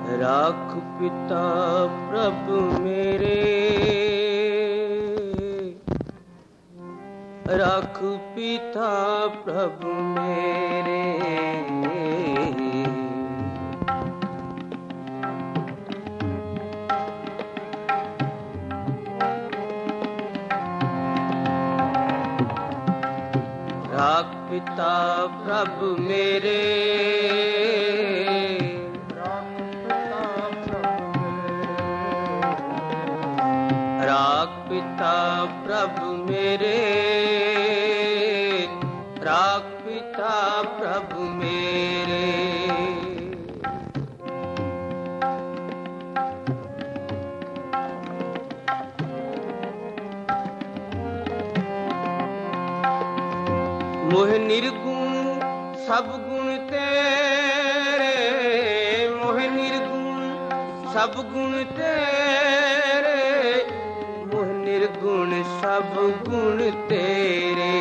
राख पिता प्रभु मेरे, राख पिता प्रभु मेरे। राख पिता प्रभु मेरे, राख पिता प्रभु मेरे, राख पिता प्रभु मेरे। मोह निर्गुण सब गुण तेरे, मोह निर्गुण सब गुण तेरे, मोह निर्गुण सब गुण तेरे।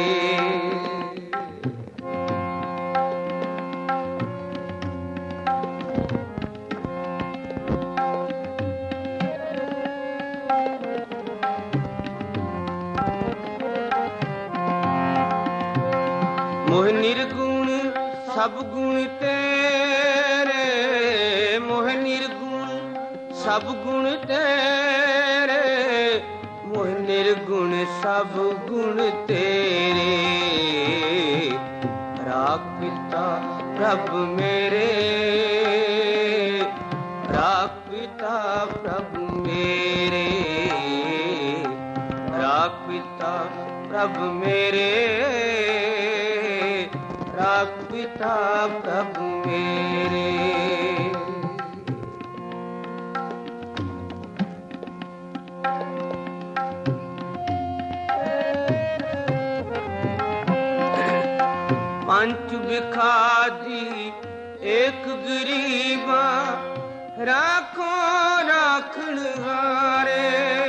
मोह निर्गुण सब गुण तेरे, मोह निर्गुण सब गुण तेरे, मोह निर्गुण सब गुण तेरे। राख पिता प्रभु मेरे, राख पिता प्रभु मेरे, राख पिता प्रभु मेरे, राख पिता प्रभु मेरे। पंच बिखादी एक गरीबा, राखो राखण हारे।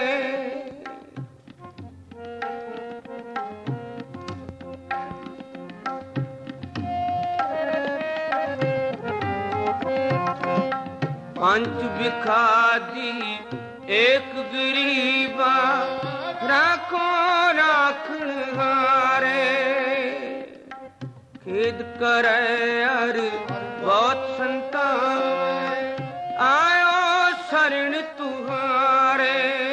पंच बिखादी एक गरीबा, राखो राखण हारे। खेद करे अर बहुत संता, आयो शरण तुहारे।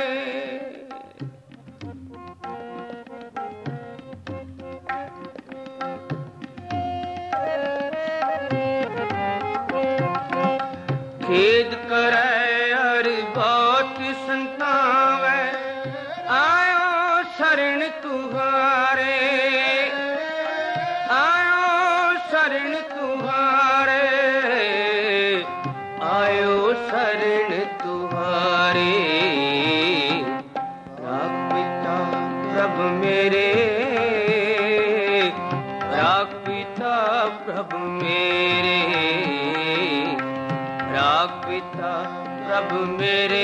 खेद करे अर बहुत संतावे, आयो शरण तुहारे, आयो शरण तुहारे, आयो शरण तुहारे। राख पिता प्रभु मेरे, राख पिता प्रभु मेरे, राख पिता प्रभु मेरे,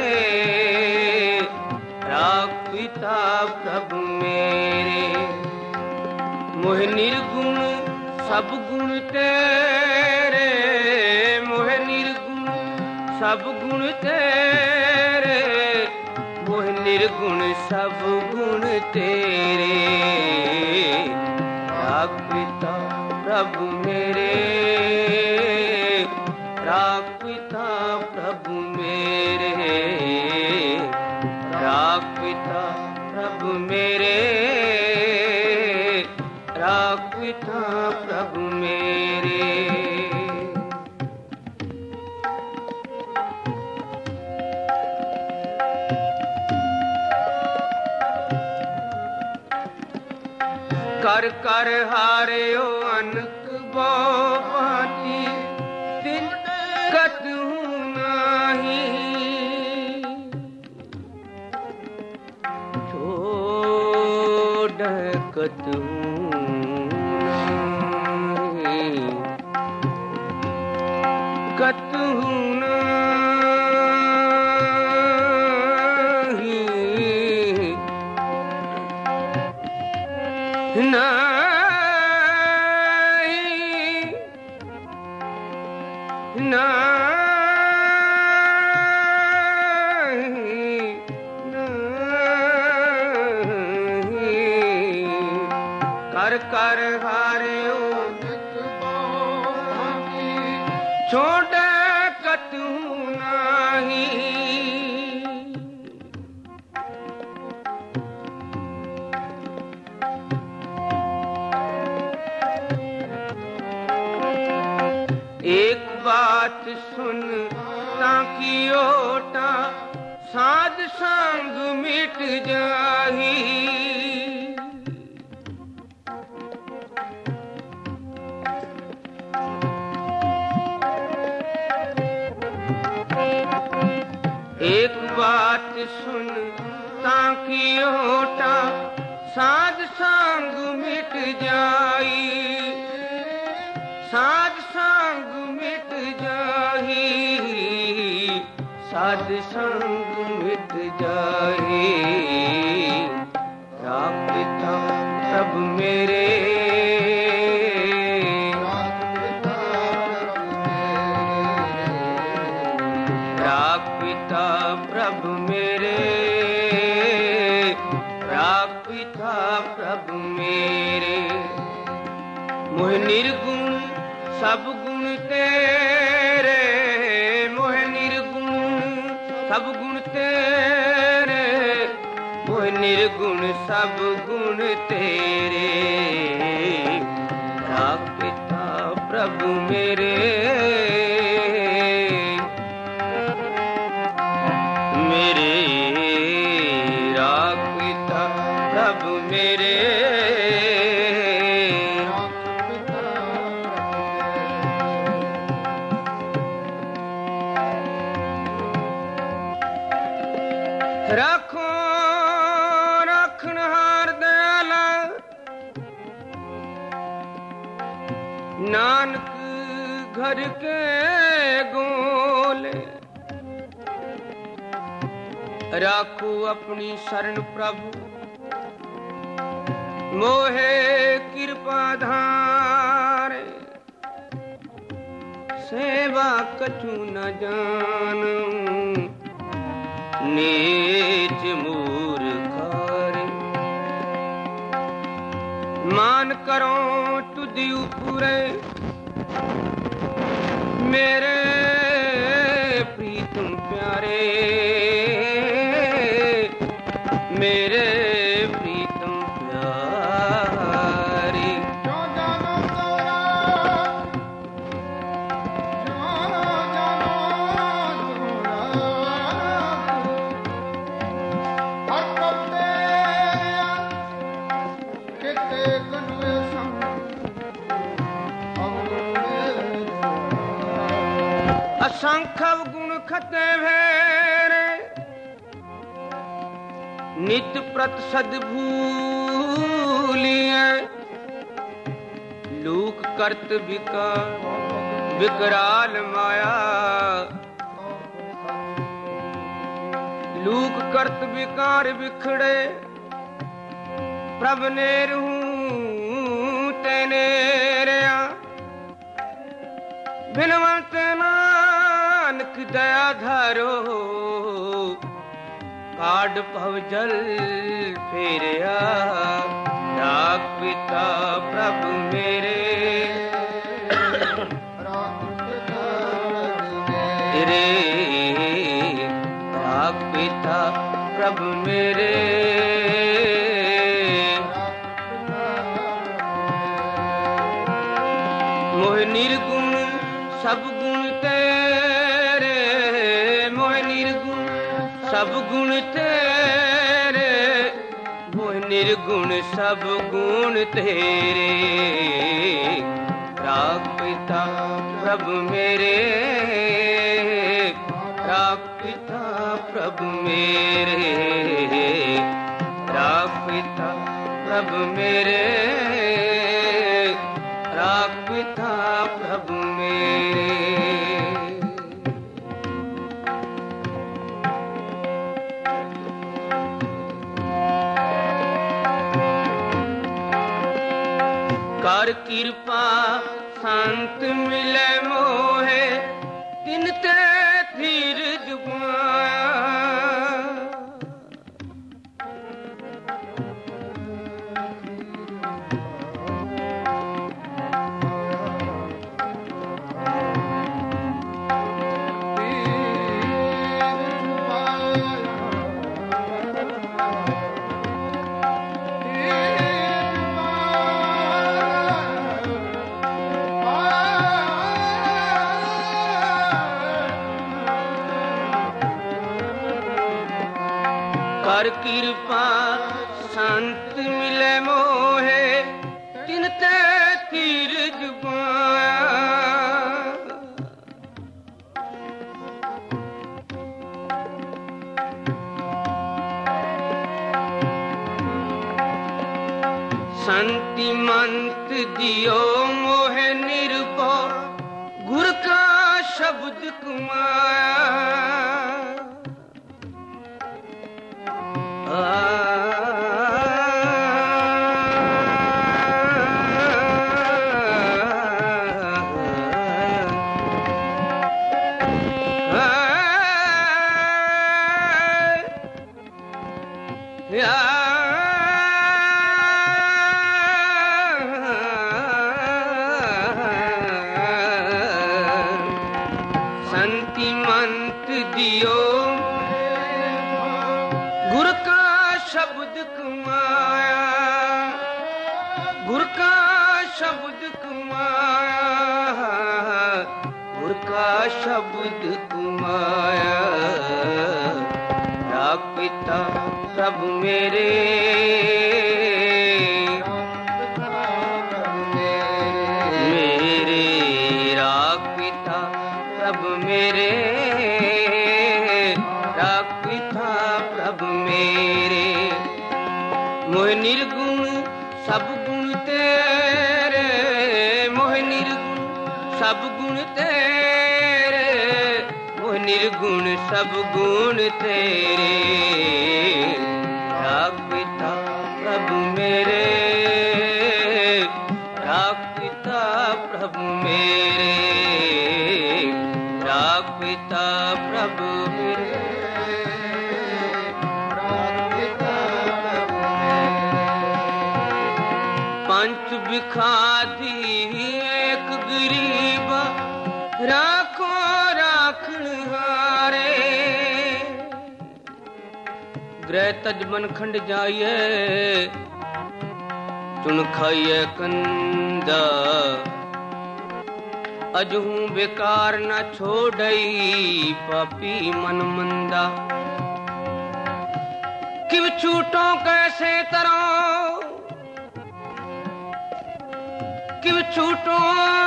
राख पिता प्रभु मेरे। मोह निर्गुण सब गुण तेरे, मोह निर्गुण सब गुण तेरे, मोह निर्गुण सब गुण तेरे। राख पिता प्रभु मेरे, राख पिता प्रभु मेरे, राख पिता प्रभु मेरे, राख पिता प्रभु मेरे। कर कर हारे ओ अनक बाती, तिन कतहु नाही। छोड़ कतहु नाही, कतहु नाही, कर हारियो छोड़ कतू नाही। एक बात सुन ताकि ओटा साध संग मिट जाही। एक बात सुन ताकि ओटा साध संग मिट जाई। साध संग मिट जाही। साध संग मिट जाही। राम पिता प्रभु मेरे पिता प्रभु मेरे पिता प्रभु मेरे। मोह निर्गुण सब गुण तेरे। मोह निर्गुण सब गुण तेरे। मोह निर्गुण सब गुण तेरे। पिता प्रभु मेरे मेरे रखो रखनहार दयाला नानक घर के गोले। राखो अपनी शरण प्रभु मोहे कृपा धारे। सेवा कछु न जानूं नीच मूर्खारे। मान करो तुझी उपरे मेरे प्रीतम प्यारे। मेरे असंख्य गुण खते भेरे नित्य प्रतिशद भूलिए। लूक करत विकराल माया। लूक करत विकार बिखड़े प्रभ ने रहूं तेने रया। बिनवंत नानक दया धारो काड भव जल फेरिया। पिता प्रभु मेरे रे। पिता प्रभु मेरे मोह निर्गुण सब गुण तेरे। मोह निर्गुण सब गुण तेरे। मोह निर्गुण सब गुण तेरे। पिता प्रभु मेरे पिता प्रभु मेरे। पिता प्रभु मेरे पिता प्रभु मेरे। कर कृपा संत मिले मोहे तिन ते धीरज पाया। कर कृपा संत मिले मोहे तिन ते तीरज पाया। संति मंत दियो मोहे निर्भय गुर का शब्द कुमाया। संति मंत दियो गुर का शब्द कुमाया। गुर का शब्द कुमाया। गुर का शब्द कुमाया। राग पिता प्रभु मेरे मेरे राग पिता प्रभु मेरे राग पिता प्रभु मेरे। मोह निर्गुण सब गुण तेरे। मोह निर्गुण सब गुण तेरे। मोह निर्गुण सब गुण तेरे। राग पिता प्रभु मेरे राग पिता प्रभु मेरे राग पिता प्रभु मेरे राग पिता प्रभु मेरे। पंच बिखादी एक गरीब राखो राखण हारे। ग्रह तजमन खंड जाइए चुन खाइए कंदा। अजहू बेकार न छोड़ई पापी मन मंदा। किव छूटो कैसे तरो किव छूटो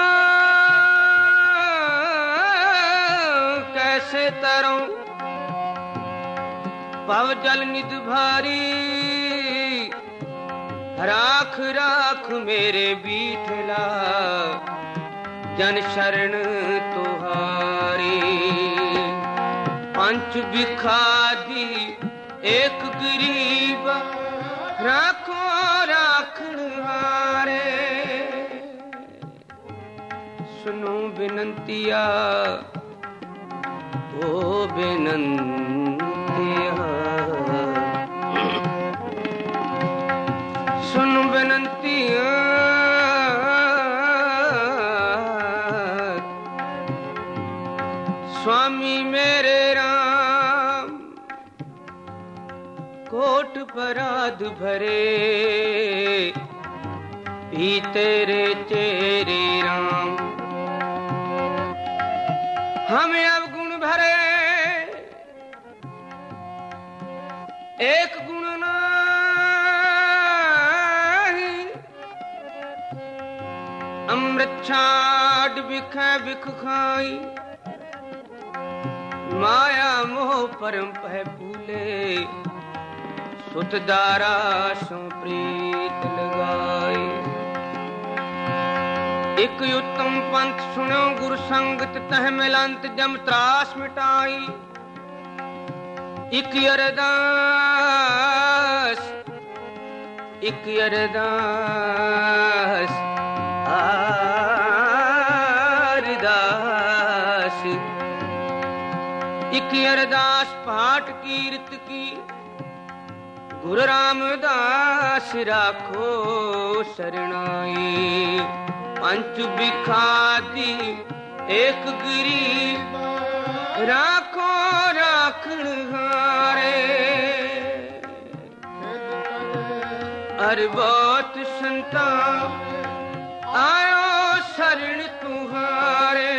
कैसे तरो। पव जल निध भारी राख राख मेरे बीठला। जन शरण तुहारी। पंच बिखादी एक गरीब राखो राखण हारे। सुनो बिनंतिया ओ बिनंतिया। सुन बिनंतिया स्वामी मेरे राम। कोट पराध भरे भी तेरे चेरे राम। हमें अवगुण भरे एक गुण नाही। अमृत छाड़ बिख बिख खाई। माया मोह परम पह भूले। सुत दारा सो प्रीत लगाई। एक उत्तम पंथ सुनो गुरु संगत तह मिलंत जम त्रास मिटाई। एक अरदास एक अरदास अरदास। एक अरदास पाठ कीर्त की गुरु रामदास राखो शरणाई। पंच बिखादी एक गरीब राखो राखण हारे। अरे बहुत संता आयो शरण तुम्हारे।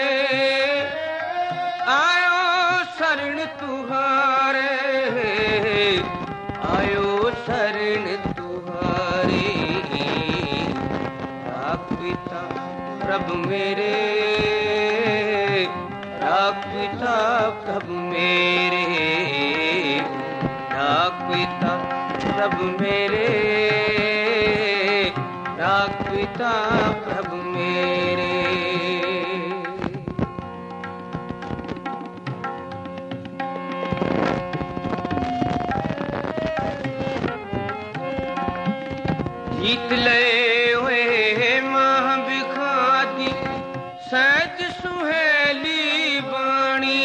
आयो शरण तुम्हारे। प्रभु मेरे, राख पिता प्रभु मेरे, राख पिता प्रभु मेरे, राख पिता प्रभु मेरे। जीत लए हुए माह बिखादी सहज सुहेली बाणी,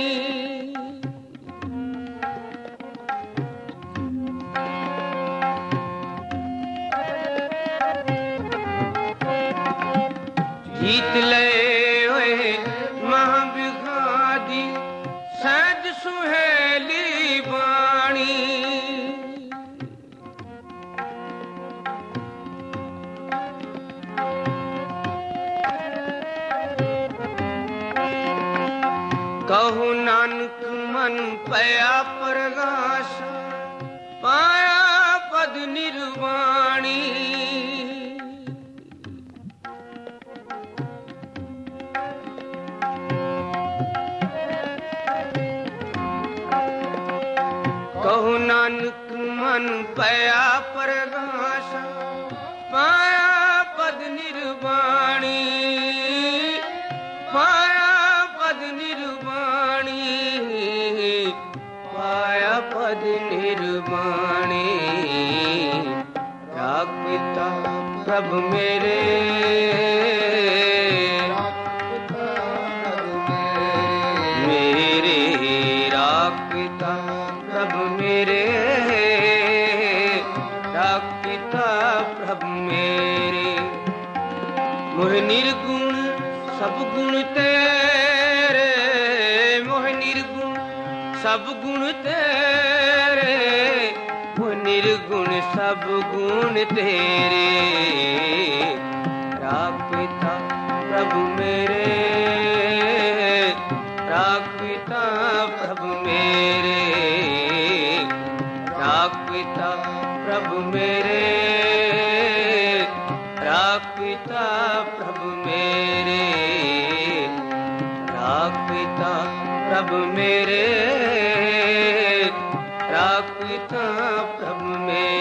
जीत लए हुए माह बिखादी सहज सुहेली बाणी, कहु नानक मन पया प्रगाश, पाया पद निर्वाणी, कहु नानक मन पया प्रगाश, पाया पद निर्वाणी, पाया पद निर्वाणी, पाया पद निर्वाणी। राख पिता प्रभु मेरे, मेरे राख पिता प्रभु मेरे, राख पिता प्रभु मेरे। मोह निर्गुण सब गुण तेरे, मोह निर्गुण सब गुण तेरे, मोह निर्गुण सब गुण तेरे। राख पिता प्रभु मेरे, राख पिता प्रभु मेरे, राख पिता प्रभु मेरे, राख पिता प्रभु मेरे, राख पिता प्रभु मेरे, राख पिता प्रभु मेरे।